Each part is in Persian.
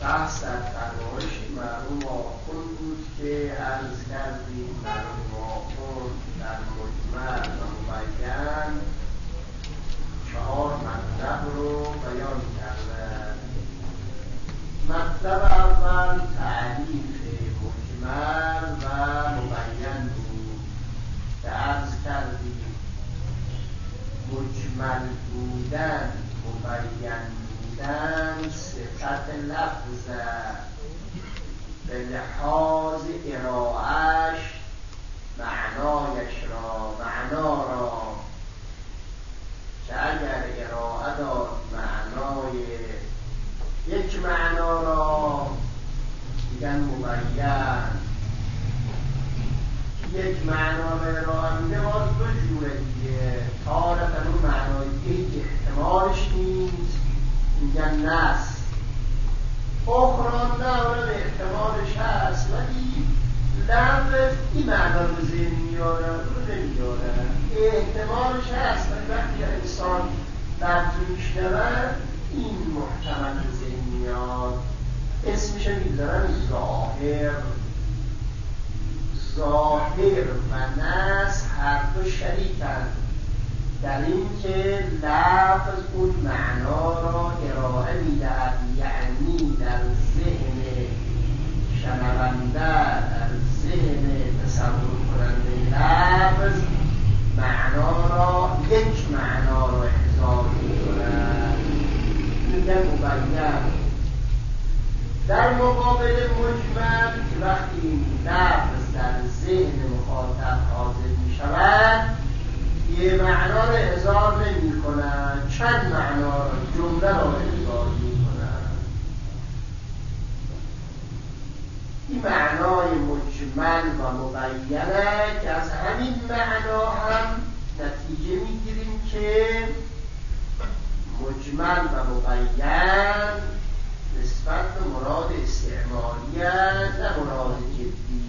بحث در فرمایش مرحوم آخوند بود که عرض کردیم مرحوم آخوند در مجمل و مبین 4 مطلب رو بیان کردن. مطلب اول تعریف مجمل و مبین بود که عرض کردیم مجمل بودن مبین بودن صفت لفظ به لحاظ ارائهش معنا را که اگر ارائه داد معنای یک معنا را میگن مبین، یک معنا را ارائه میده باز دو جوره دیگه. تارتاً اون معنای دیگه احتمالش نیست میگن نص، اخرى نه اون احتمالش هست ولی لفظ این معنا رو ذهن میاره رو نمیاره، احتمالش هست ولی وقتی انسان لفظ میشنود این محتمل ذهن میاد. اسمش میذارن ظاهر و نص هر دو شریکن در این که لفظ اون معنا را ارائه میدهد، یعنی در ذهن شنونده، در ذهن تصور کننده لفظ معنا را یک معنا را احضار می‌کند، میگن مبین. در مقابل مجمل که وقتی این لفظ در ذهن مخاطب حاضر می‌شود یه معنا را احضار نمی کنند، چند معنا را جمله را احضار می کنند. این معنای مجمل و مبینه که از همین معنا هم نتیجه می گیریم که مجمل و مبین نسبت به مراد استعمالی است نه مراد جدی.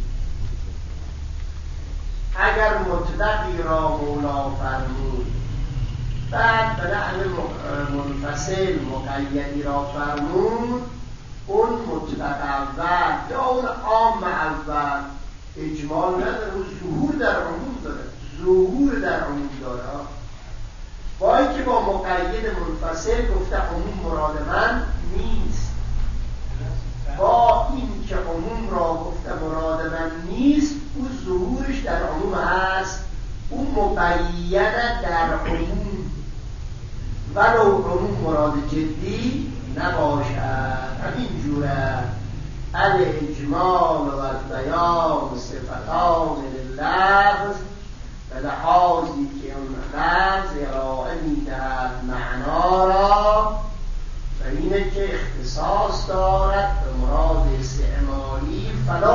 اگر مطلقی را مولا فرمود بعد به نحو منفصل مقیدی را فرمود، اون مطلق اول یا اون عام اول اجمال نداره، اون ظهور در عموم داره. با اینکه با مقید منفصل گفته عموم مراد من نیست، با این که عموم را گفته مراد من نیست او ظهورش در عموم هست، او مبینه در عموم ولو عموم مراد جدی نباشد. همین جوره الاجمال و البیان صفتان لللفظ به لحاظی که اون لفظ ارائه میدهد معنا را و اینه که اختصاص دارد به مراد استعمالی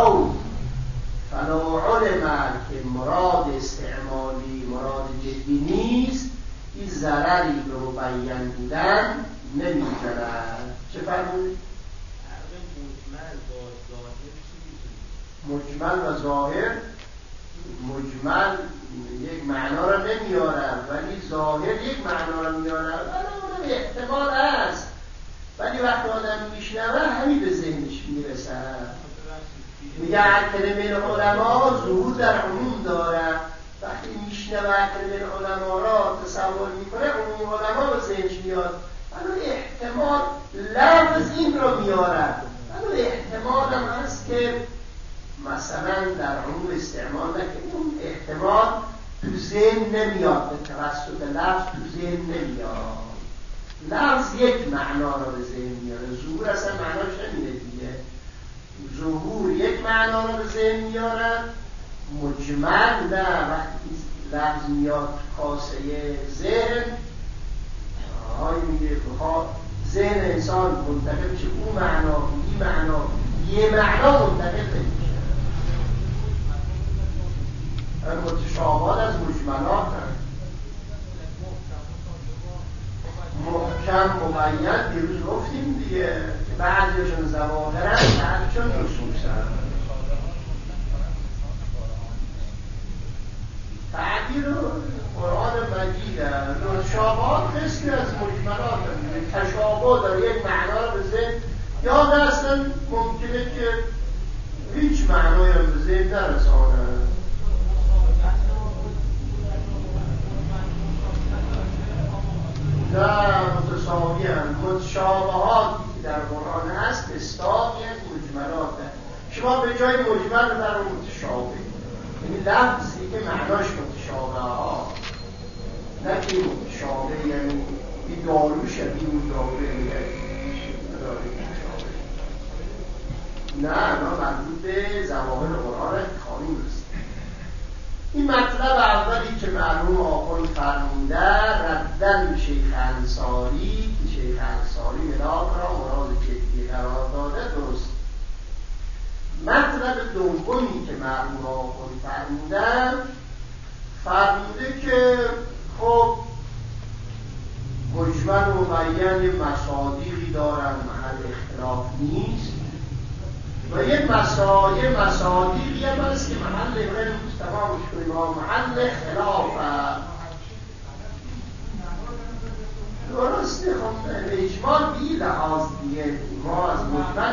فلو علم که مراد استعمالی مراد جدی نیست این ضرری به مبین بودن نمی‌زند. چه فرمودید؟ مجمل و ظاهر مجمل یک معنا را نمیارن ولی ظاهر یک معنا را میارن، ولی احتمال هست ولی وقتی آدم میشنوه همین به ذهنش میرسد. میگه کلمه علما ظهور در عموم داره، وقتی میشنوه کلمه علما را تصور میکنه عموم علما به ذهنش میاد، ولی احتمال لفظ این رو میاره، ولی احتمال هم هست که مثلا در عموم استعمال نکنه، اون احتمال تو ذهن نمیاد، به توسط لفظ تو ذهن نمیاد. لفظ یک معنا را به ذهن میاره، ظهور اصلا معناش نمیده دیگه. ظهور یک معنا را به ذهن میاره، مجمل نه. وقتی لفظ میاد کاسه ذهن میگه بخواد ذهن انسان منتقل میشه اون معنا این معنا یه معنا منتقل نمیشه. متشابهات از مجملات هست. محکم مبین دیروز گفتیم دیگه که بعضیشون ظواهر هست بعضیشون نصوص هست. تعبیر قرآن مجید هست. متشابهات قسمی از مجملات هست. تشابه داره یک معنا رو به ذهن یا اصلا ممکنه که هیچ معنای هم به ذهن نرسانه. نه متساوی هم. متشابهاتی که در قرآن هست اصطاقی از مجملات هست. شما به جای مجمل در متشابه، یعنی لفظی که معناش متشابه ها، نه که متشابه یعنی این دارو شبیه اون داروه نه مربوط به ظواهر قرآن خانون است. این مطلب اولی که مرحوم آخوند فرموده ردن به شیخ انصاری که شیخ انصاری ملاک را مراد جدی قرار داده درست. مطلب دومی که مرحوم آخوند فرموده که خب مجمل و مبین مصادیقی دارن، محل اختلاف نیست و یک مصادیقی هم هست که محل غیر تمامش کنیم ها محل خلاف درسته. خب اجمال بی لحاظ دیگه ما از مجمل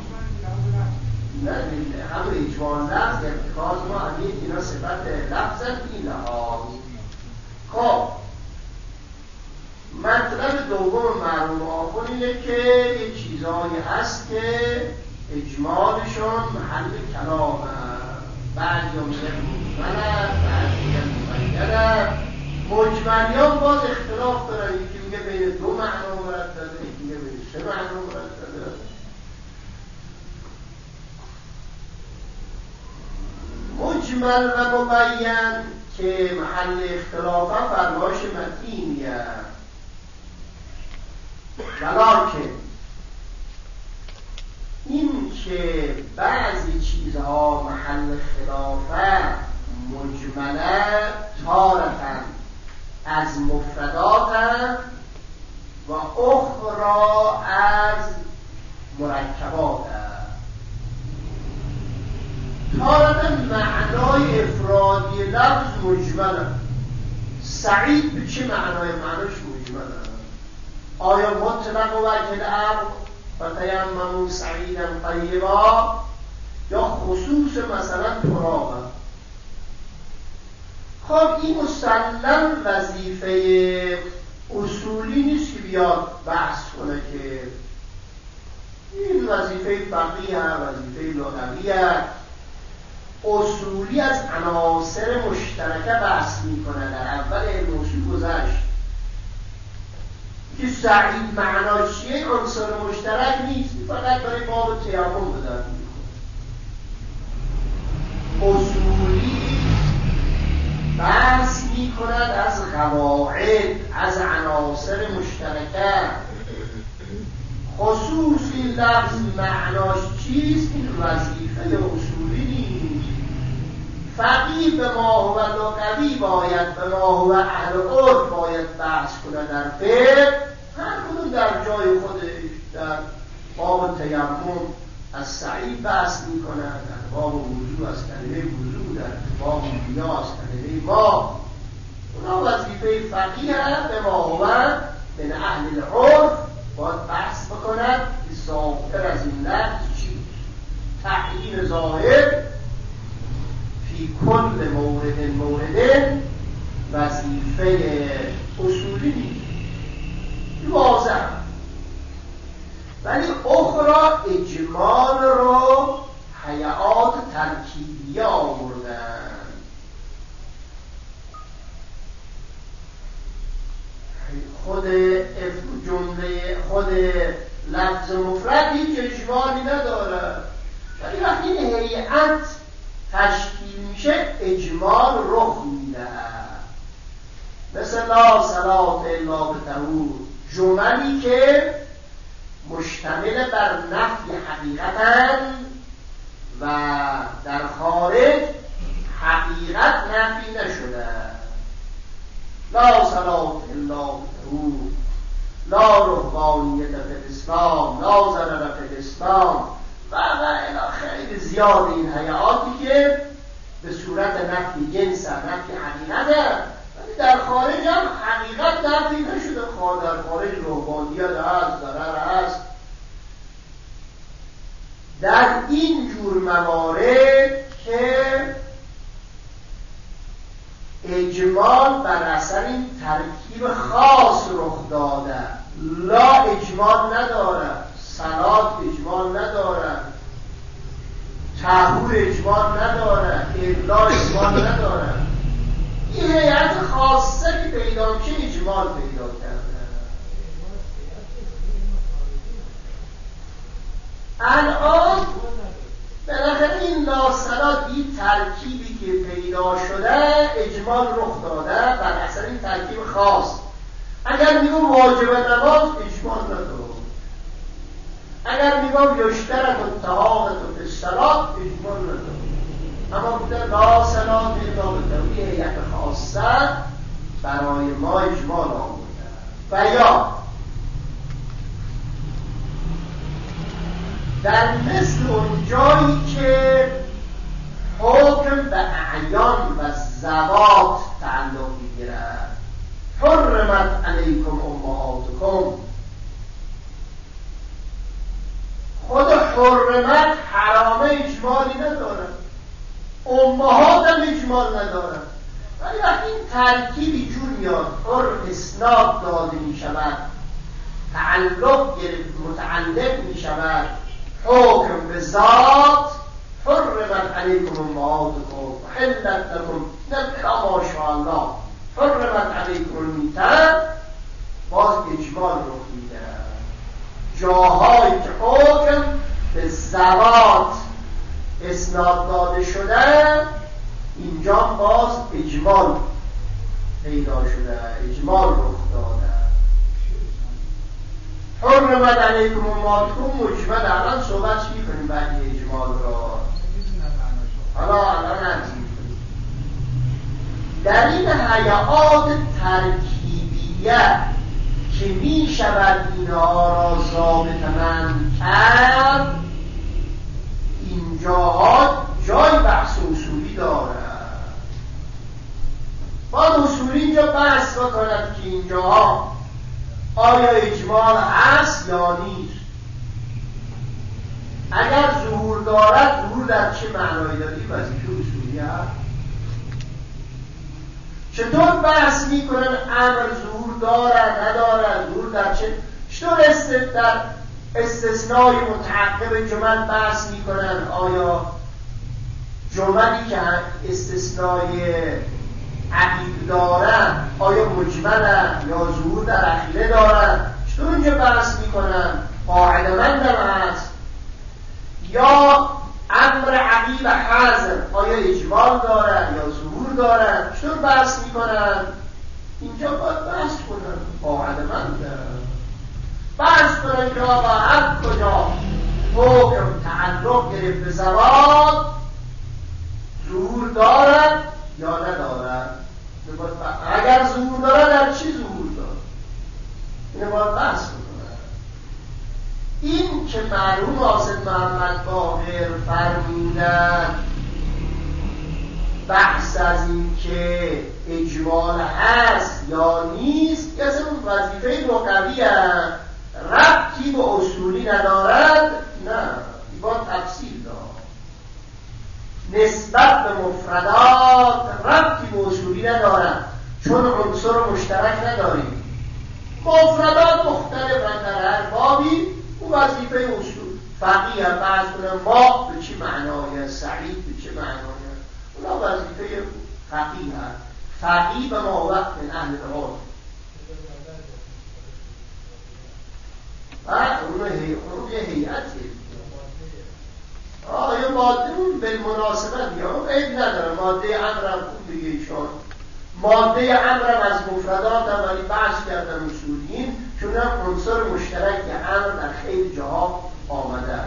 نه همون اجمال لفظ ارتکاز ما همین اینا صفت لفظ بی لحاظ. خب مطلب دوم مرحوم آخوند اینه که یه چیزایی هست که اجمالشون محل کلام بعضی هم مجمله بعضی هم مبینه. مجملیان باز اختلاف دارن، یکی میگه بین دو معنا مردده، یکی میگه بین سه معنا مردده. مجمل و مبین که محل اختلاف هم فرمایش متینیه، ولکن این که بعضی چیزها محل خلافه مجمله تارتن از مفرداتن و اخرى از مرکباتن. تارتن معنای افرادی لفظ مجمله. سعید به چه معنای؟ معناش مجمله. آیا مطلق و وجه الامر و تیمموا سعیدا طیبا یا خصوص مثلا ترابا؟ خب این مسلم وظیفه اصولی نیست که بیاد بحث کنه که این وظیفه فقیه، وظیفه لغویه. اصولی از عناصر مشترکه بحث میکنه. در اول علم اصول گذشت که سعید معناش چیه، عنصر مشترک نیست، فقط برای باب تیمم به درد میخوره. اصولی بحث میکند از قواعد، از عناصر مشترکه. خصوصی لفظ معناش چیست، این وظیفه اصولی نیست. فقیه به ما هو لغوی باید، به ما هو اهل عرف باید بحث کنه در فقه. هر کدوم در جای خودش. در باب تیمم از سعید بحث میکنه، در باب وضو از کلمه وضو، در باب بیا از کلمه ما. اونا وظیفه فقیه به ما هو من اهل العرف باید بحث بکند که ظاهر از این لفظ چیست. تحلیل ظاهر فی کل مورد وظیفه اصولی نیست، واضح. ولی اخرى اجمال رو حیات ترکیبی آوردن. خود جمله خود لفظ مفرد هیچ اجمالی نداره، ولی وقتی این هیئت تشکیل میشه اجمال رخ میده. مثل لا صلاة الا بطهور، جملی که مشتمل بر نفی حقیقتن و در خارج حقیقت نفی نشده. لا صلاة الا بطهور، لا رهبانیت فی الاسلام، لا ضرر فی الاسلام و الی خیلی زیاد این هیئاتی که به صورت نفی جنس، نفی حقیقت، ولی در خارج هم حقیقت نفی نشده. در خارج رهبانیت هست، ضرر هست. این جور موارد که اجمال بر اثر این ترکیب خاص رخ داده، لا اجمال نداره، صلات اجمال نداره، طهور اجمال نداره، ابلاغ اجمال نداره، این هیئت خاصه که پیدا میشه اجمال پیدا کرده. الان بالاخره این لاصلات، این ترکیبی که پیدا شده اجمال رخ داده بر اثر این ترکیب خاص. اگر میگم واجب نماز اجمال نداره، اگر میگم یشترط الطهارة فی الصلاة اجمال نداره، اما بوده لاصلات الا به هیئت خاصه برای ما اجمال آورده. و یا در مثل اون جایی که حکم به اعیان و ذوات تعلق میگیرد، حرمت علیکم امهاتکم، خود حرمت حرامه اجمالی نداره، امهات هم اجمال نداره، ولی وقتی این ترکیبی جور میاد اسناد داده میشود، تعلق گرفت متعلق میشود حکم به ذات، حرمت علیکم امهاتکم حلت لکم نبلا ماشاءالله حرمت علیکم المیتة، باز اجمال رخ میده. جاهایی که حکم به ذوات اسناد داده شده اینجا باز اجمال پیدا شده، اجمال رخ داده. حرمت علیکم امهاتکم مجمل، الان صحبت چی کنیم بعد اجمال را؟ الان نرسیم در این حیات ترکیبیه که می شود اینها را ضابطه‌مند کرد، اینجاها جای بحث اصولی داره. باید اصولی اینجا بحث بکند که اینجاها آیا اجمال هست یا نیست. اگر ظهور دارد، ظهور در چه معنایی داری؟ وظیفه اصولی هست. چطور بحث میکنن امر ظهور دارد ندارد، ظهور در چه، چطور در استثنای متعقب جمل بحث میکنن، آیا جملی که استثنای عقیب دارن آیا مجملن یا ظهور در اخیره دارن، چطور اینجا بحث میکنن؟ قاعده مندم هست یا امر عقیب حذر آیا اجمال دارن یا ظهور دارن، چطور بحث میکنن؟ اینجا باید بحث کنن، قاعده مندم بحث کنن که آقا هر کجا حکم تعلق گرفت به ذوات ظهور دارد یا ندارد. اگر ظهور دارد در چی ظهور دارد؟ اینه باید بحث کنن. این که مرحوم حاسد محمد باقر فرمودن بحث از این که اجمال هست یا نیست که اصلا وظیفه لغوی هست، ربطی به اصولی ندارد، نه با تفصیل دارد. نسبت به مفردات ربطی به اصولی ندارد، چون عنصر مشترک نداریم. مفردات مختلفن در هر بابی، اون وظیفه اصول فقیه هم بحث کنه ما به چی معنای هست، سعید به چه معنای هست، اونا وظیفه فقیه هست. فقیه به ما وقت من اهل العلم اون یه هیئتی یه ماده اون بالمناسبت یا اون عیب نداره، ماده امرم خوب دیگه ایشان ماده امرم از مفردات هم ولی بحث کردن اصولین، چون هم عنصر مشترک امر در خیلی جاها آمده.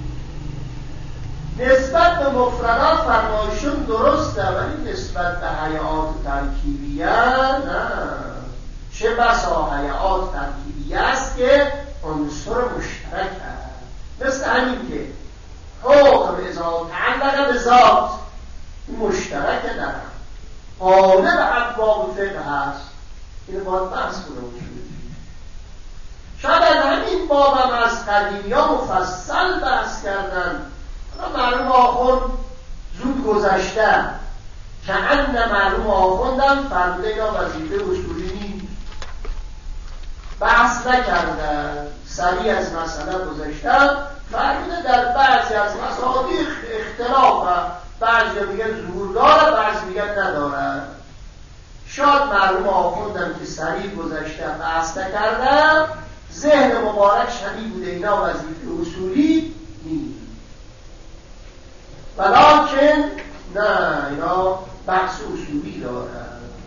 نسبت به مفردات فرمایشون درسته، ولی نسبت به هیئات ترکیبیه نه. چه بسا هیئات ترکیبیه است که عنصر مشترک هست، مثل همین که حکم اذا تعلق به ذات مشترک در قالب ابواب فقه هست. اینو باید بحث کنم. شاید همین باب هم از قدیمی ها مفصل بحث کردن، معلوم آخوند زود گذشته که ان معلوم آخوندم فرموده اینا وظیفه اصولی نیست، بحث نکردن، سریع از مسئله گذشتن. فرموده در بعضی از مسائل اختلاف هست، بعضی میگن ظهور داره، بعضی میگن نداره. شاید معلوم آخوندم که سریع گذشته بحث نکردم، ذهن مبارک شدید بوده اینا وظیفه اصولی نیست، ولیکن نه اینا بحث اصولی داره.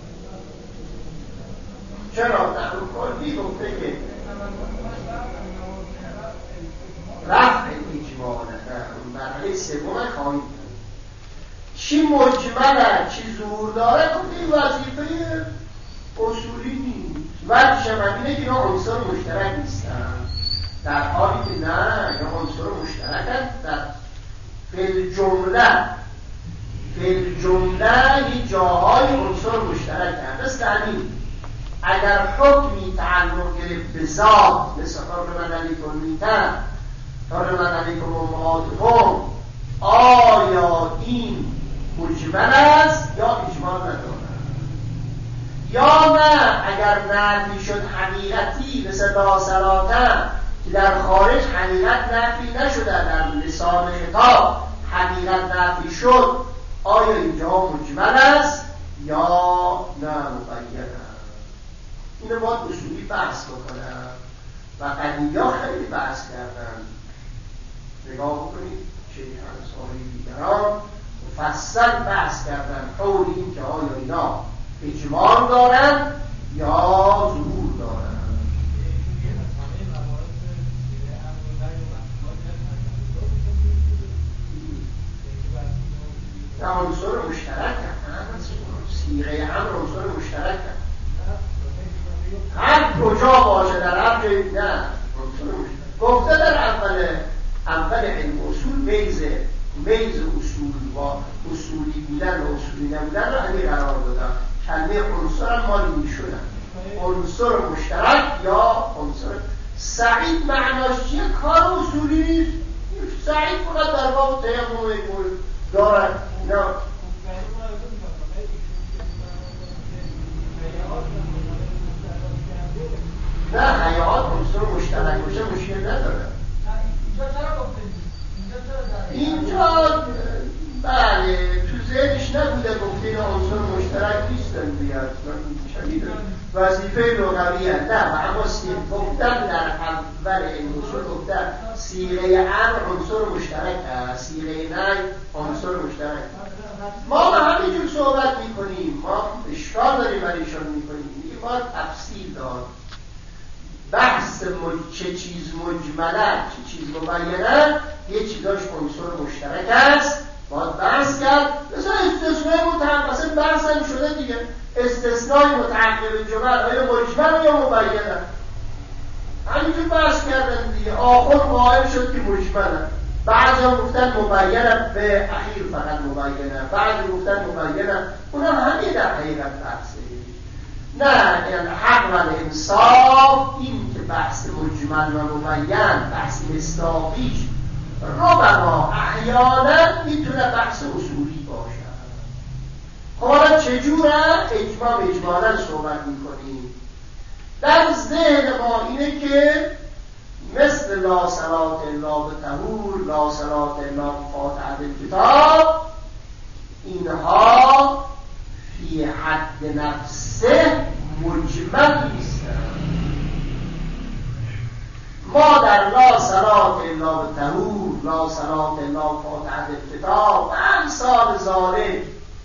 چرا؟ نحو کلی گفته که رفع اجماله، اون مرحله سوم خواهیم چی مجمله چی ظهور داره گفته این وظیفه اصولی نیست. ولی شمینه که اینا عنصر مشترک نیستن، در حالی که نه اینا عنصر مشترک هست. در فعل جمله یه جاهای عنصر مشترک هست. مثل همین اگر حکمی تعلق گرفت به ذات، مثل حرم علیکم المیتة، حرم علیکم امهاتکم، آیا این مجمل است یا اجمال نداره؟ یا نه اگر نفی شد حقیقتی مثل لا صلاة که در خارج حقیقت نفی نشده، در لسان خطاب حقیقت نفی شد، آیا اینجا مجمل است یا نه مبین است؟ اینو باید اصولی بحث بکنم و قدیم‌ها خیلی بحث کردن. نگاه بکنید شیخ انصاری دیگران مفصل بحث کردن حول این که آیا اینا اجمال دارن یا ظهور دارن. نه عنصر مشترک هست، صیغه امر عنصر مشترک هست، هر کجا باشه در امر نه عنصر مشترک. گفته در اول علم اصول میز اصول و اصولی بودن و اصولی نبودن رو همین قرار دادن. کلمه عنصر هم مال میشونن عنصر مشترک یا عنصر سعید. معناش چیه؟ کار اصولی نیست. سعید فقط در باب تیمم دارد. نه نه حیات عنصر مشترک باشه مشکل نداره. اینجا بله تو ذهنش نبوده گفته این عنصر مشترک نیستن بیاد وظیفه لغوی هست. نه و اما گفتن در اول این اصول گفتن صیغه امر عنصر مشترک هست، صیغه نهی عنصر مشترک. ما به همینجور صحبت میکنیم، ما اشکال داریم برایشان میکنیم. یه بار تفصیل داد بحث چه چیز مجمله چه چیز مبینه، یه چیزاش عنصر مشترک است باید بحث کرد. مثلا استثنای متعقب، مثلا بحث هم شده دیگه، استثنای متعقب جمل آیا مجمل یا مبینه؟ همینجور بحث کردن دیگه. آخر قائل شد که مجمله، بعضی هم گفتن مبینه، به اخیر فقط مبینه، بعضی گفتن مبینه. اونم همین در حقیقت بحثه. نه یعنی حق و انصاف این که بحث مجمل و مبین بحث مصداقیش ربما احیانا میتونه بحث اصولی باشه. حالا چجوره؟ اجمالا صحبت میکنیم. در ذهن ما اینه که مثل لا صلاة الا بطهور، لا صلاة الا بفاتحة الکتاب، اینها فی حد نفسه مجمل نیستن. ما در لا صلاة الا بطهور، لا صلاة الا بفاتحة الکتاب و امثال ذالک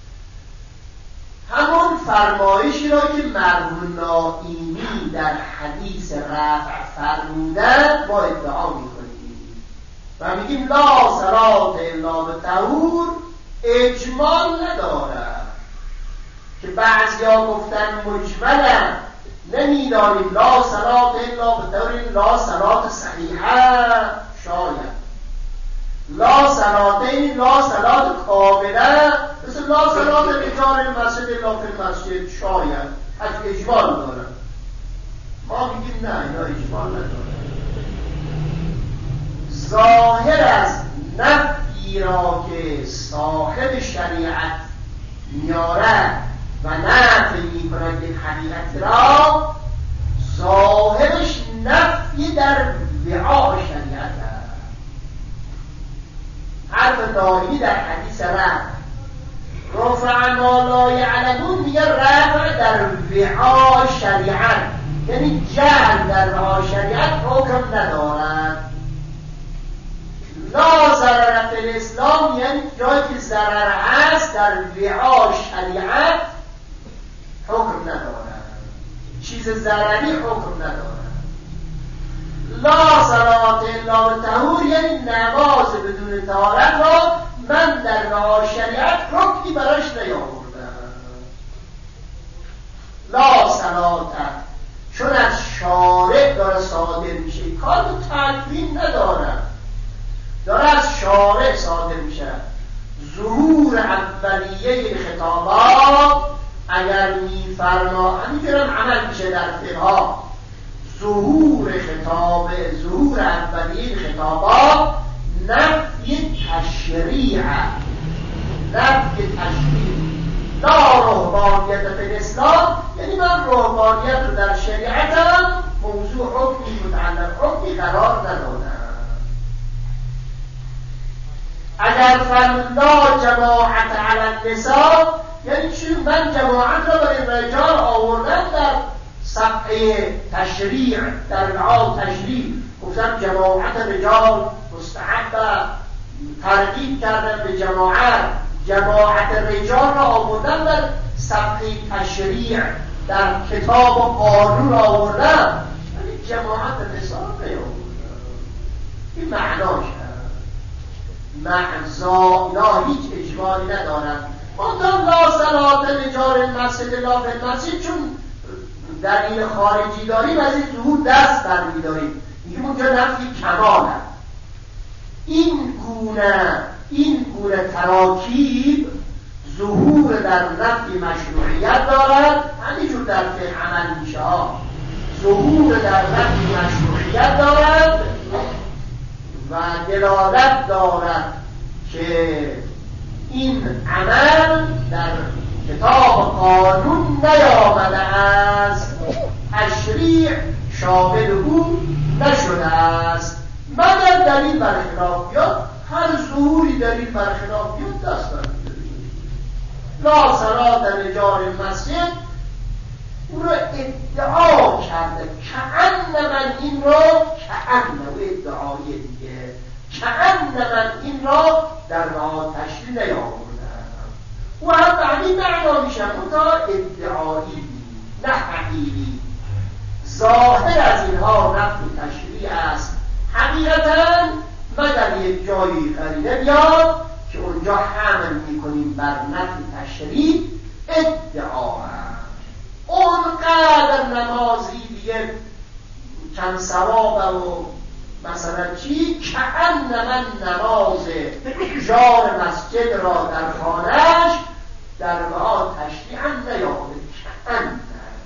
همون فرمایشی را که مرحوم نائینی در حدیث رفع فرمودن با ادعا میکنیم و میگیم لا صلاة الا بطهور اجمال نداره که بعضیا گفتن مجملن. نمیدانیم لا صلاة الا بطهور لا صلاة صحیحه، شاید لا صلاتین لا صلات کامله، مثل لا صلات رجال المسجد الا فی المسجد، شاید حتی اجمال داره. ما میگیم نه اینا اجمال نداره. ظاهر از نفی چیزی را که صاحب شریعت میارد و نفی میکند یک حقیقت را، ظاهرش نفی در وعا شریعت است. حرف داری در حدیث رفع ما لا یعلمون میگه رفع در وعا شریعت، یعنی جهل در وعا شریعت حکم ندارد. لا ضرر فی الاسلام یعنی جایی که ضرر هست در وعا شریعت حکم ندارد، چیز ضرری حکم ندارد. لا صلاة الا بطهور یعنی نماز بدون طهارت را من در وعا شریعت حکمی براش نیاوردم. لا صلاة چون از شارع داره صادر میشه، کار به تکوین ندارد، داره از شارع صادر میشه. ظهور اولیه خطابات اگر میفرما همینجورم عمل میشه در فقها، ظهور خطاب، ظهور اولیه خطابات نفی تشریع، نفی تشریع. لا رهبانیت فی الاسلام یعنی من رهبانیت رو در شریعتم موضوع حکمی متعلق حکمی قرار ندادم. اگر فرمودا جماعت علی النساء یعنی چی؟ من جماعت را برای رجال آوردم در صفحه تشریع، در وعا تشریع گفتم جماعت رجال مستحب، ترغیب کردم به جماعت رجال را آوردم در صفحه تشریع، در کتاب و قانون آوردم، ولی جماعت نساء نیاوردم. این معناش معزا اینا هیچ اجمالی ندارد. منتها لا صلاة لجار المسجد لا فی المسجد، چون دلیل خارجی داریم از این ظهور دست برمی‌داریم، میگیم اونجا نفی کماله. این گونه تراکیب ظهور در نفی مشروعیت دارد، همینجور در فقه عمل میشه ها، ظهور در نفی مشروعیت دارد و دلالت دارد که این عمل در کتاب قانون نیامده است، تشریع شامل او نشده است. مگر دلیل برخلاف بیاد، هر ظهوری دلیل برخلاف بیاد دست برمی‌داریم. لا صلاة لجار المسجد او را ادعا کرده، کأن من این را ادعای دیگه، کأن من این را در وعا تشریع نیاوردم. او هم به همین معنا میشه، منتها ادعایی نه حقیقی. ظاهر از اینها نفی تشریع است، حقیقتا مگر یک جایی قرینه بیاد که اونجا حمل میکنیم بر نفی تشریع ادعا هم. اونقدر نمازی دیگه کم ثواب و مثلا چی، کأن من نماز جار مسجد را در خانهش در وعا تشریع هم نیامده، کأن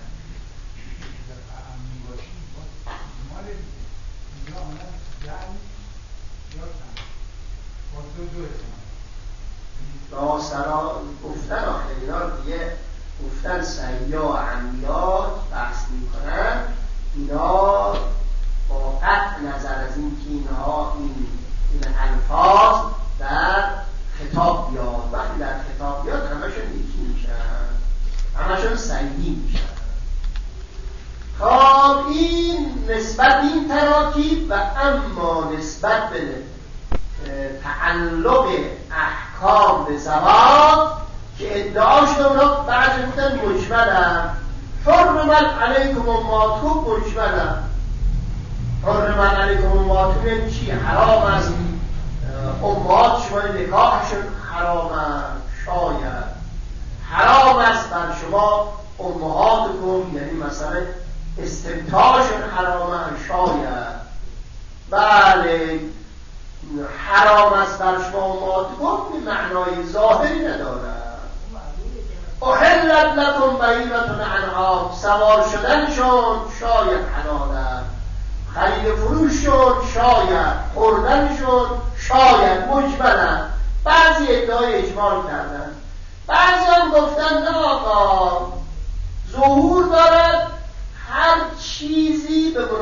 راسرا گفتن آخر اینا دیگه گفتن سیاح و عمیات بحث میکنن، اینا با قطع نظر از این که اینها این الفاظ در خطاب بیاد، وقتی در خطاب بیاد همشون یکی میشن، همشون صحیح میشن. خب این نسبت این تراکیب و اما نسبت به تعلق احکام به زواج که ادعاشون اونا بعضی بودن مجملن، حرمت علیکم امهاتکم مجملن. حرمت علیکم امهاتکم یعنی چی؟ حرام است امهات شما نکاحشون حرامه، شاید حرام است بر شما امهاتکم یعنی مثلا استمتاعشون حرامه، شاید بله حرام است بر شما امهاتکم به معنای ظاهری ندارد. احلت لکم بهیمة الانعام، سوار شدنشون شاید حلال است، خرید فروششون شاید، خوردنشون شاید، مجملن.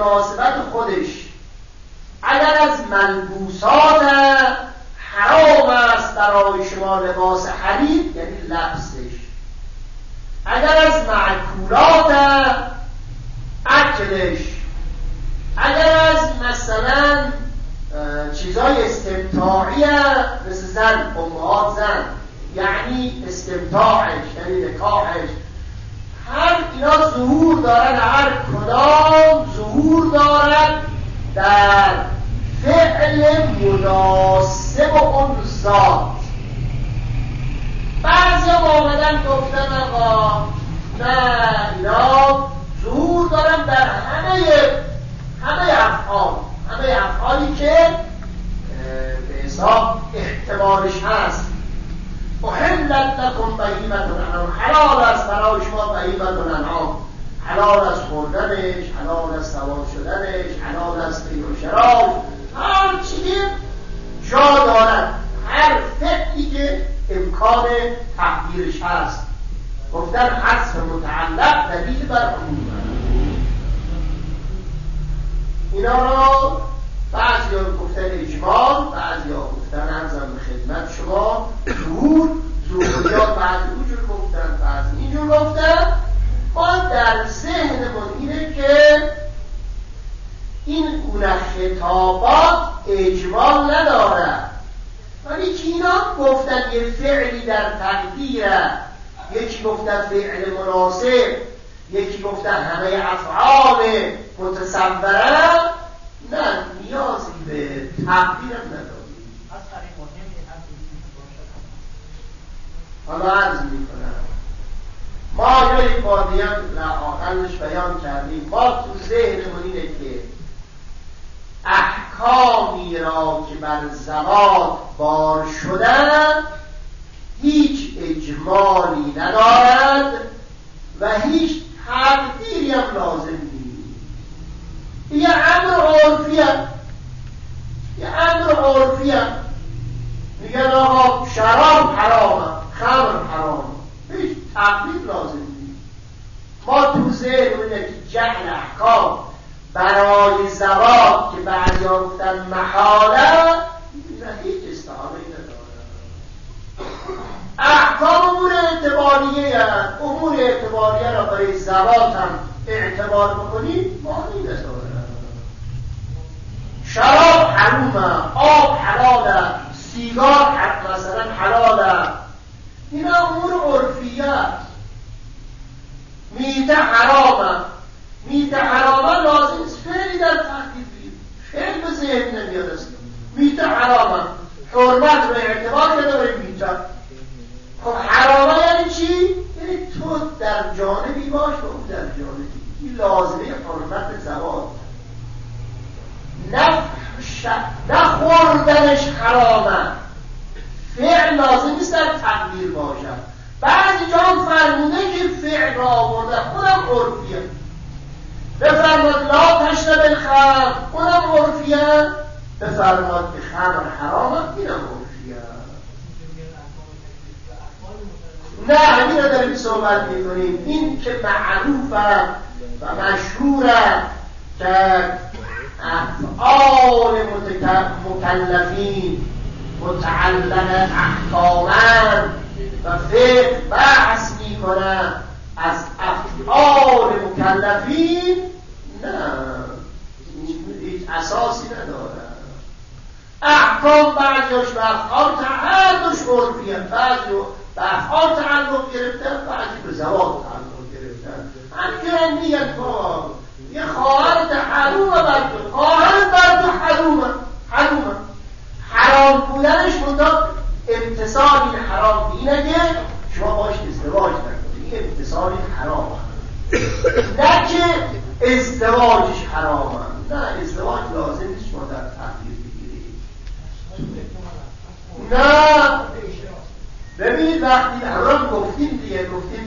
مناسبت خودش اگر از ملبوسات حرام است برای شما لباس حریر، یعنی لبسش. اگر از معکولات اکلش، اگر از مثلا چیزای استمتاعی مثل زن، امهات زن، یعنی استمتاعش یعنی نکاحش، هر اینا ظهور دارد، هر کدام ظهور دارد در فعل مناسب اون ذات. بعضی هم آمدن گفتن آقا نه، اینا ظهور دارن در همه افعالی که به حساب احتمالش هست. احلت لکم بهیمة الانعام، حلال است برای شما بهیمة الانعام، حلال است خوردنش، حلال است سوار شدنش، حلال است بيع و شراب، هر چیزی جا دارد، هر فعلی که امکان تقدیرش هست. گفتن حذف متعلق دلیل بر عموم. اینا را بعضی ها گفتن اجمال، بعضی ها گفتن عرضم به خدمت شما ظهوریات، بعضی اونجور گفتن، بعضی اینجور گفتن. ما در ذهنمون اینه که این گونه خطابات اجمال ندارد، ولی که اینا گفتن یه فعلی در تقدیره، یکی گفتن فعل مناسب، یکی گفتن همه افعال متصوره، نه نیازی به تقدیرم نداریم. حالا عرض میکنم، ما یک بار دیگه آخرش بیان کردیم، ما تو ذهنمون اینه که احکامی را که بر زوات بار شدن هیچ اجمالی ندارد و هیچ تقدیری هم لازم نیست. یه امر عرفیه، میگن آقا شراب حرامه، خمر حرامه، هیچ تقدیر لازم نیست. ما تو ذهن اینه که جعل احکام برای زوات که بعضی ها گفتن محاله، هیچ استحاله نداره. احکام امور اعتباریه را برای زوات هم اعتبار بکنید، معنی نداره. شراب حرومه، آب حلاله، سیگار مثلا حلاله، اینا امور عرفیه. میته حرامه لازم است فعلی در تحقیق بید، فعل به ذهن نمیاد است. میته حرامه، حرمت رو اعتبار کرده برای میته. خب حرامه یعنی چی؟ یعنی تو در جانبی باش و او در جانبی. این لازمه حرمت زوات. نه خوردنش حرامه، فعل لازم نیست در تقدیر باشد. بعضی جا فرموده که فعل را آورده، خودم عرفیه. بفرماد لا تشرب الخمر، اونم عرفیه. بفرماد که خمر حرامه، اینم عرفیه. نه همین رو داریم صحبت میکنیم. این که معروفه و مشهوره که افعال مکلفین متعلق احکامن و فقه بحث میکنه از افعال مکلفین، نه هیچ اساسی نداره. احکام بعضیش به افعال تعلق عرفیه، بعضی به افعال تعلق گرفتن، بعضی به زوات تعلق گرفتن. همینجور میگن با یه خواهرت حرومه بر تو، خواهرت بر تو حرومه. حرام بودنش منطقه امتصال این حرام اینه که شما باش ازدواج نکنید، این امتصال حرام نه که ازدواجش حرامه. نه ازدواج لازم نیست شما در تقدیر بگیرید. نه ببینید وقتی حرام گفتیم دیگه،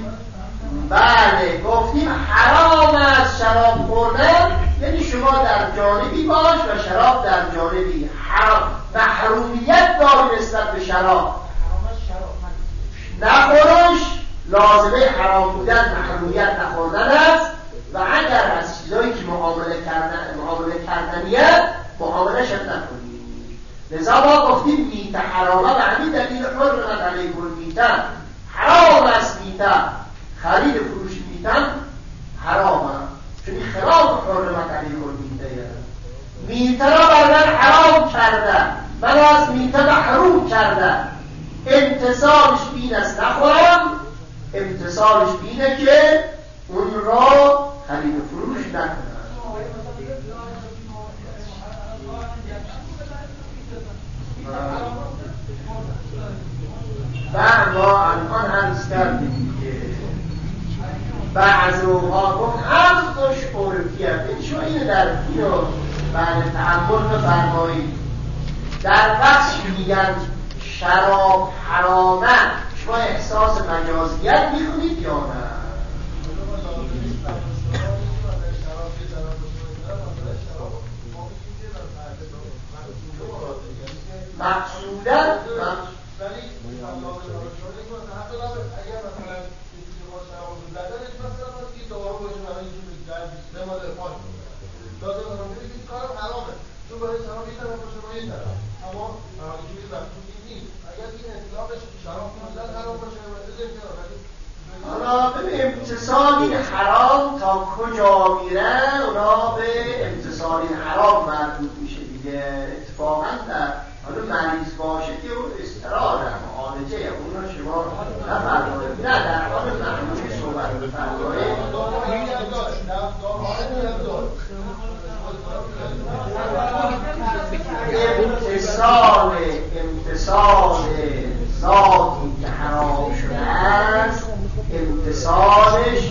گفتیم حرام از شراب خوردن، یعنی شما در جانبی باش و شراب در جانبی. محرومیت داری نسبت به شراب، نخورش لازمه حرام بودن محرومیت نخوردن است. و اگر از چیزایی که معامله کردن کردنیه معاملش نکنید. لذا ما گفتیم میته حرامه به همین دلیل حرمت علیکم المیته، حرام است میته، خرید فروش میته حرامه، چون خلاف حرمت علیکم المیته. میته را بر من حرام کرده، من از میته محروم کرده. امتصالش بین است نخورم، امتصالش بینه که اون را خرید فروش نکنم. و ما الان عرض کردیم که بعض اوقات هر دوش عرفیت شما اینو در اینو بعد تحمل بفرمایید. در وقتی میگن شراب حرامه شما احساس مجازیت میکنید یا نه؟ مقصودن حالا به امتصال این حرام تا کجا میره اونا به امتصال این حرام مربوط میشه دیگه. اتفاقا در حالا مریض باشه که اون استرار معالجه اونا شما نفرمایید، نه در حال معمولی صحبت بفرمایید. امتصال ذاتی که حرام شده است امتصالش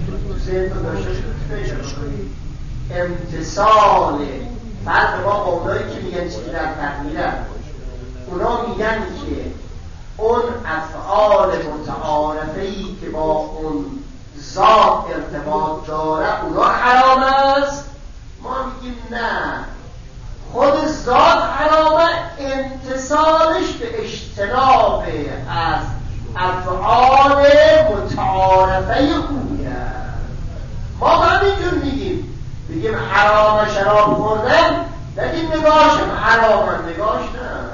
امتصال فرق با قولایی که میگن چیزی در تحمیلن، اونا میگن که اون افعال متعارفه‌ای که با اون ذات ارتباط داره اونا حرام است. ما میگیم نه، خود ذات حرامه، امتصالش به اجتناب از افعال متعارفه خوبیه. ما همینجور میگیم حرام شراب خوردن، نگیم نگاهشم حرامه، نگاهش نه.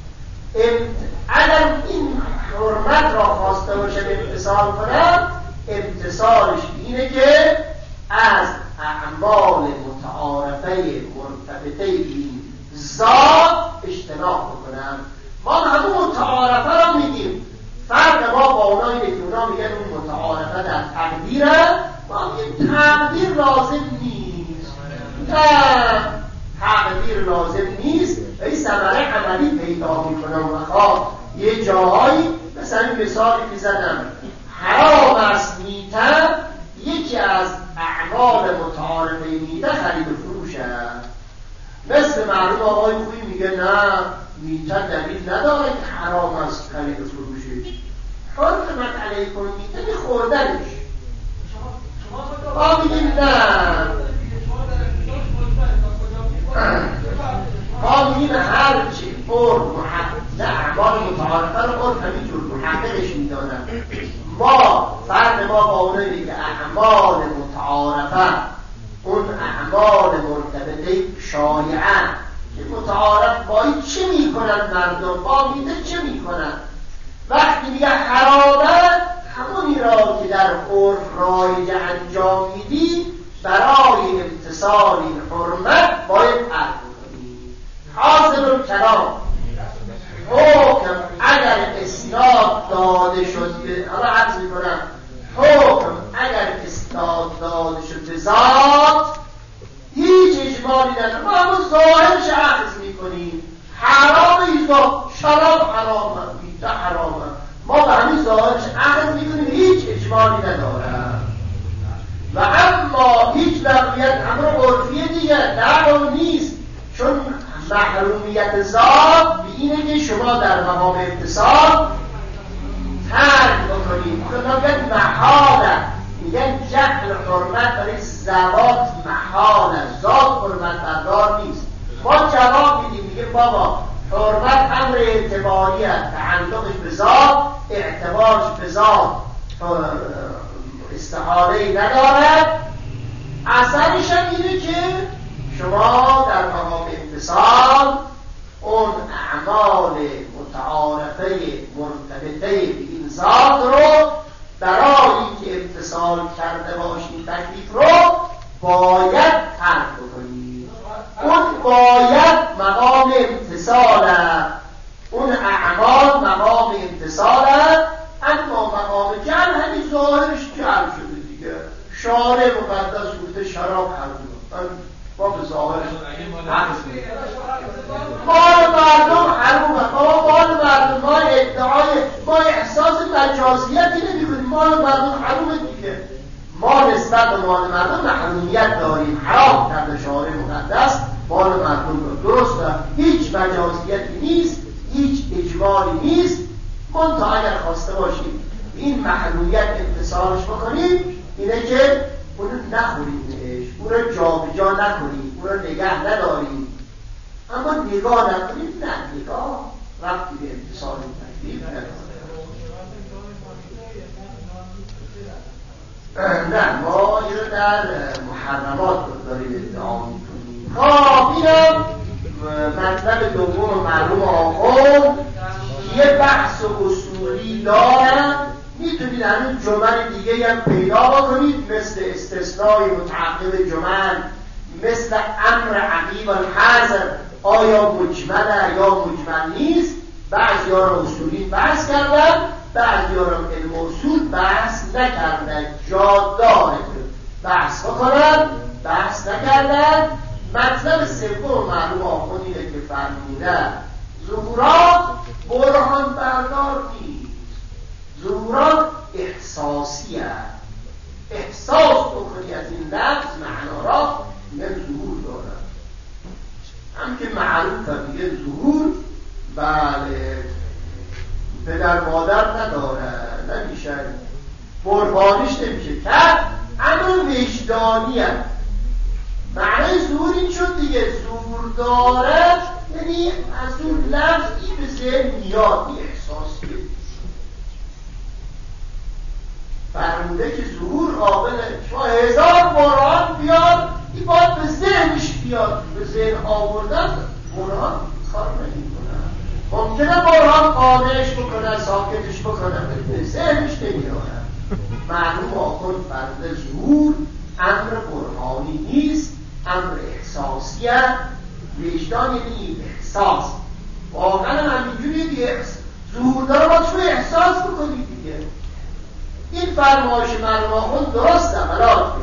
اگر این حرمت را خواسته باشه امتصال کنم، امتصالش اینه که از اعمال متعارفه مرتبطه این ذات اجتناب بکنم. ما همون متعارفه را میگیم. فرق ما با اونایی که اونا میگن اون متعارفه در تقدیره، ما میگیم تقدیر لازم نیست. نه، تقدیر لازم نیست. این ثمره عملی پیدا میکنم و خواه یه جاهایی مثلا این مثالی که زدم حرام است میته، یکی از اعمال متعارفه میته خرید و فروشه. مثل معلوم آقای خویی میگه نه میته دلیل نداره که حرام است خرید و فروشه، حرمت علیکم میته خوردنش. ما میگیم نه، ما میگیم هر چی نه اعمال متعارفه رو قرد همینجور محققش میدانم. ما فرق ما با اونایی که اعمال متعارفه، اون اعمال مرتبطه شایعه که متعارف با این چه میکنن مردم، با میده چه میکنن، وقتی میگه حرامه همونی را که در عرف رایج انجام میدی برای امتصال این حرمت باید ترک کنی. حاصل کلام حکم اگر اسناد داده شد حالا عرض میکنم حکم اگر اسناد داده شد به ذات هیچ اجمالی نداره. ما همون ظاهرش اخذ میکنیم. حرام ایزا شراب حرامه، میته حرامه، ما به همین ظاهرش اخذ میکنیم، هیچ اجمالی نداره. و اما هیچ بقیت امر عرفیه دیگه دعوا نیست، چون محرومیت ذات به اینه که شما در مقام امتصال ترک بکنید. خدا میگن محاله، میگن جهل حرمت برای ذوات محاله، ذات حرمت بردار نیست. ما جواب میدیم میگه بابا حرمت امر اعتباریه، تعلقش به ذات، اعتبارش به ذات استحاله‌ای ندارد. اثرش هم اینه که شما در مقام امتصال اون اعمال متعارفه مرتبطه به این ذات رو برای اینکه امتصال کرده باشید تکلیف رو باید ترک بکنید. اون باید مقام امتصاله، اون اعمال مقام امتصاله، اما مقام جمع همین ظاهرش جمع شده دیگه. شارع مقدس گفته شراب حرومه، ما به ظاهرش مال مردم حرومه، مال مردم، ما ادعای، ما احساس مجازیتی نمی‌کنیم، مال مردم حرومه دیگه. ما نسبت به مال مردم محرومیت داریم، حرام کرده شارع مقدس مال مردم رو. درسته، هیچ مجازیتی نیست، هیچ اجباری نیست. منتها اگر خواسته باشید این محرومیت امتصالش بکنید، اینه که اون رو نخورید بهش، اون رو جا به جا نکنید، اون رو نگه ندارید. اما نگاه نکنید، نه، نگاه ربطی به امتصال تکلیف نداره. نه، ما این رو در محرمات داریم ادعا میکنیم. خب اینم مطلب دوم معلوم آخوند یه بحث اصولی دارن. میتونید همین جمل دیگه هم پیدا بکنید، مثل استثنای متعقب جمل، مثل امر عقیب الحذر، آیا مجمله یا مجمل نیست. بعضی ها رو اصولی بحث کردن، بعضی ها رو علم اصول بحث نکردن. جا داره بحث بکنن، بحث نکردن. مطلب سوم معلوم آخوند اینه که فرمودن ظهورات برهان بردار نیست، ظهورات احساسی هست. احساس بکنی از این لفظ معنا را میگن ظهور دارد. هم که معروف میگه ظهور، بله، پدر مادر نداره، نمیشه قربانیش نمیشه کرد، اما وجدانی هست. معنی ظهور این شد دیگه، ظهور دارد یعنی از اون لفظی به ذهن میاد، این احساسیه. فرموده که ظهور قابله، شما هزار برهان بیاد، این باید به ذهنش بیاد. به ذهن آوردن برهان کار نمی‌کنه. ممکنه برهان قانعش بکنه، ساکتش بکنه، به ذهنش نمیاد. معلوم آخوند فرموده ظهور امر برهانی نیست، امر احساسی هست. وجدان یعنی احساس. واقعا همینجوری دیگه ظهور داره، باید شما احساس بکنید دیگه. این فرمایش معلوم آخوند درسته، ولیکن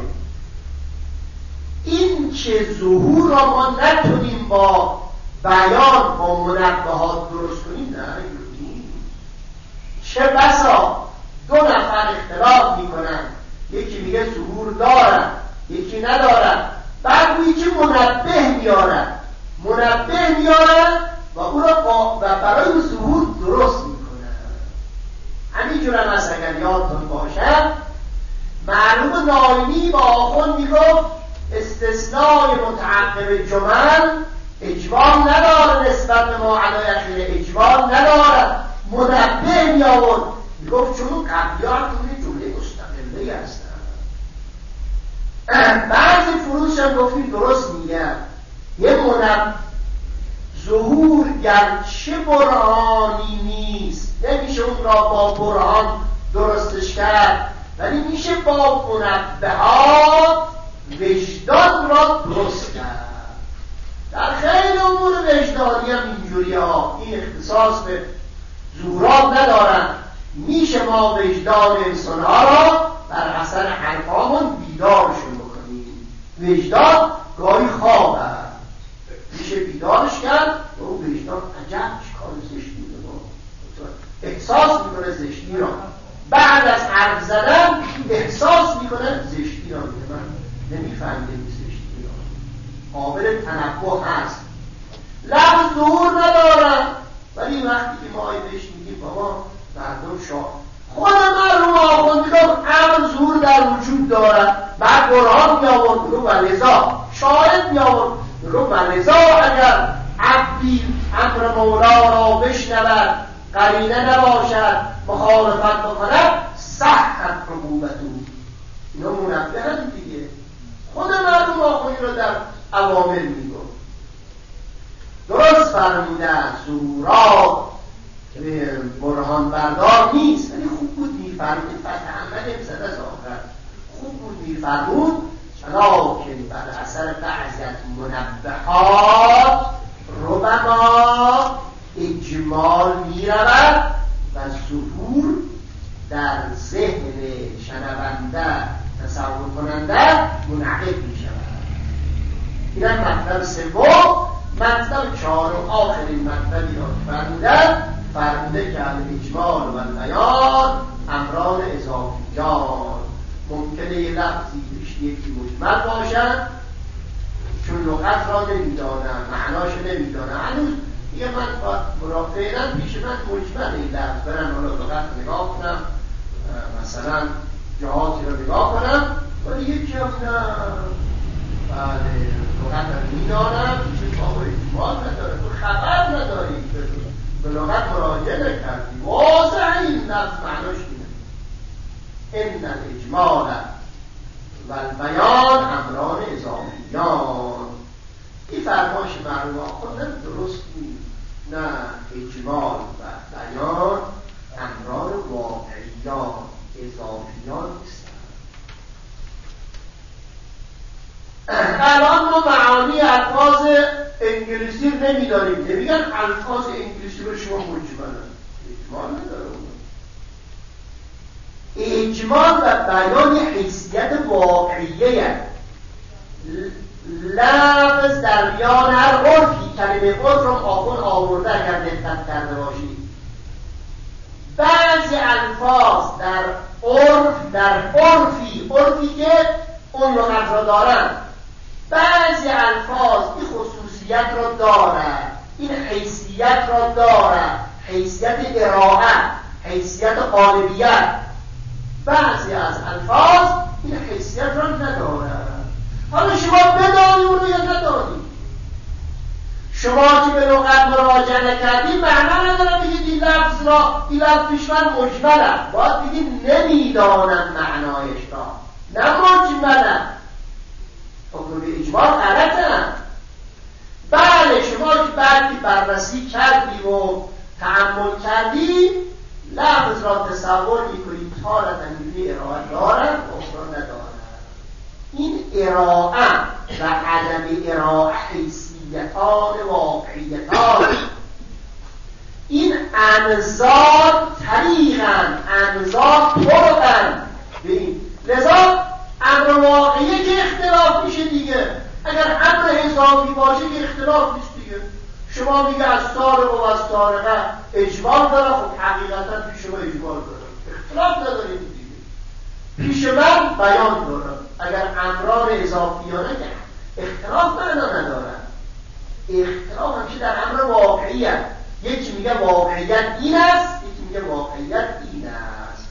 این که ظهور را ما نتونیم با بیان، با منبهات درست کنیم، نه اینجوری. چه بسا دو نفر اختلاف میکنن، یکی میگه ظهور دارن، یکی ندارن، بعد گویی که منبه میارن و او را برای ظهور درست میکنن. همینجور هم هست. اگر یادتون باشه معلوم ناینی با آخوند میگفت استثنای متعقب جمل اجمال نداره، نسبت به ما علای اخیر اجمال نداره. منبه میآورد، میگفت چون قبلیات توی جمله مستقله هستن. بعضی فروش هم گفتیم درست میگن، یه ظهور گرچه برهانی نیست، نمیشه اون را با برهان درستش کرد، ولی میشه با منبهات وجدان را درست کرد. در خیلی امور وجدانی هم اینجوری ها، این اختصاص به ظهورات ندارن. میشه ما وجدان انسان ها را بر اثر حرفامون بیدارشون بکنیم. وجدان گاهی خواب هست، میشه بیدارش کرد و اون وجدان عجب چکار زشتی رو احساس میکنه، زشتی را بعد از حرف زدن احساس میکنه، زشتی را میگه من نمیفهمده این زشتی را، قابل تنبه هست. لفظ ظهور ندارن، ولی وقتی که ما بهش میگیم بابا مردم شاه خود معلوم آخوند میگم امر ظهور در وجود دارد، بعد برهان میآورد رو و لذا شاهد میآورد رو و لذا اگر عبدی امر مولا را بشنود قرینه نباشد مخالفت بکند صحت ربوبتو. اینا منبه هم دیگه. خود معلوم آخوندی رو در اوامر میگفت. درست فرموده سورا که برهان بردار نیست، ولی خوب بود میفرمود، فتح امزد از آخر خوب بود میفرمود چنانکه بر اثر بعضی از منبهات ربما اجمال میرود و ظهور در ذهن شنونده تصور کننده منعقد می شود. این هم مطلب سوم. مطلب چهارم آخرین مطلبی را فرموده که الاجمال و البیان امران اضافیان. ممکنه یه لفظی پیش یکی مجمل باشد، چون لغت را نمیدانم، معناش نمیدانم، هنوز دیگه من فعلا پیش من مجمل این لفظ برم حالا لغت نگاه کنم، مثلا جهاتی رو نگاه کنم، ولی یکی هم نه، بله لغت رو میدانم، چه بابا اجمال نداره، تو خبر نداری، به لغت مراجعه نکردی، واضح این لفظ معناش اینه. ان الاجمال و البیان امران اضافیان. این فرمایش مرحوم آخوندم درست نیست. نه، اجمال و بیان امران واقعیان اضافیان نیستن. الان ما معانی الفاظ انگلیسی رو نمیداریم، نمیگن الفاظ انگلیسی رو شما مجملن، اجمال نداره. اجمال و بیان حیثیت واقعیه. لفظ در بیان هر عرفی، کلمه عرف رو آخون آورده اگر دقت کرده باشید. بعضی الفاظ در عرفی که اون لغت را دارن، بعضی الفاظ این خصوصیت را دارن، این حیثیت را دارن، حیثیت ارائه، حیثیت غالبیت. بعضی از الفاظ این حیثیت را ندارن. حالا شما بدانی اون رو یا ندانی؟ شما که به لغت مراجعه نکردی معنا نداره بگید این لفظ پیش من مجملم، باید بگید نمیدانم معنایش را، نه مجملم. حکم اجمال غلطه. بله شما که بعدی بررسی کردی و تأمل کردی لفظ را تصور میکنید حالتا میبینی ارائه دارد و اخرى ندارد. این ارائه و عدم ارائه حیثیتان واقعیتان. این انظار طریقن، انظار طرقن. لذا امر واقعیه که اختلاف میشه دیگه. اگر امر اضافی باشه که اختلاف نیست دیگه. شما میگه از سارق و از سارقه اجمال داره، خب حقیقتا پیش شما اجمال داره، اختلاف نداره دیگه. پیش من بیان داره. اگر امران اضافیانه که اختلاف معنا نداره، اختلاف همیشه در امر واقعیه. یکی میگه واقعیت این است، یکی میگه واقعیت این است.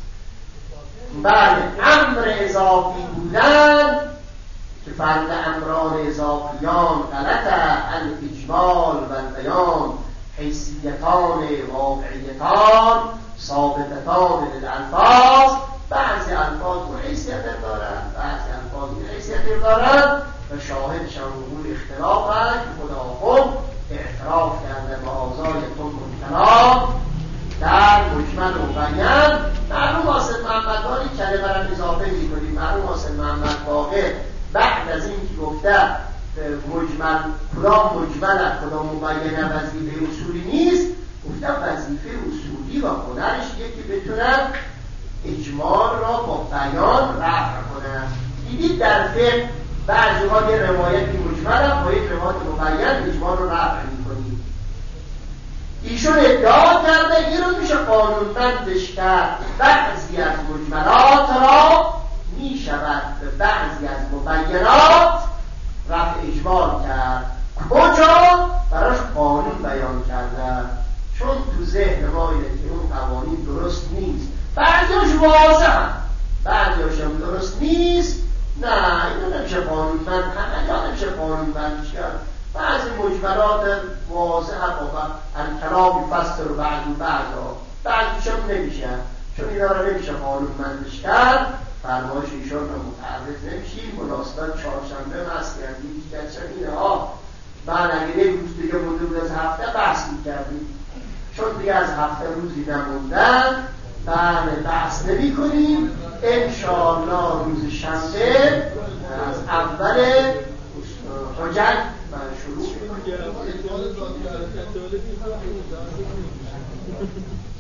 بله امر اضافی بودن که فرد امران اضافیان غلطه. الاجمال و البیان حیثیتان واقعیتان ثابتتان للالفاظ. بعضی الفاظ حیثیت دارند، بعضی الفاظ حیثیت دارند و شاهدش هم وجود اختلاف است که خدا خود اعتراف کرده با آزای کلام در مجمل و بیان. مرحوم حاسد محمدبانی کلمه را اضافه می‌کنیم. مرحوم حاسد محمد باقر بعد از این که گفته مجمل کدام مجمل است کدام مبینه وظیفه اصولی نیست، گفته وظیفه اصولی و هنرش که بتونن اجمال را با بیان رفع کنن. دیدید در فقه بعضی ها یه روایتی مجمل هم با یک روایت مبین اجمال رو رفع می‌کنید. ایشون ادعا کرده این رو میشه قانونمندش کرد. بعضی از مجملات را میشود به بعضی از مبینات رفع اجمال کرد. کجا؟ براش قانون بیان کرده. چون تو ذهن ما اینه که اون قوانین درست نیست. بعضیش واضح، بعضیش هم درست نیست. نه اینو نمیشه قانونمند، همه جا نمیشه قانونمندش کرد. بعضی مجملات واضح و الکلام فسر و بعضیش هم نمیشه، چون اینا رو نمیشه قانونمندش کرد. فرمایش ایشان رو متعرض نمیشیم. مناسبت چهارشنبه مسکردی هیچ کچه اینها بعد اگر یک روز دیگه مونده بود از هفته بحث میکردیم، چون دیگه از هفته روزی نموندن بحث نمی کنیم. انشاءالله روز شنبه از اول حجت شروع کنیم.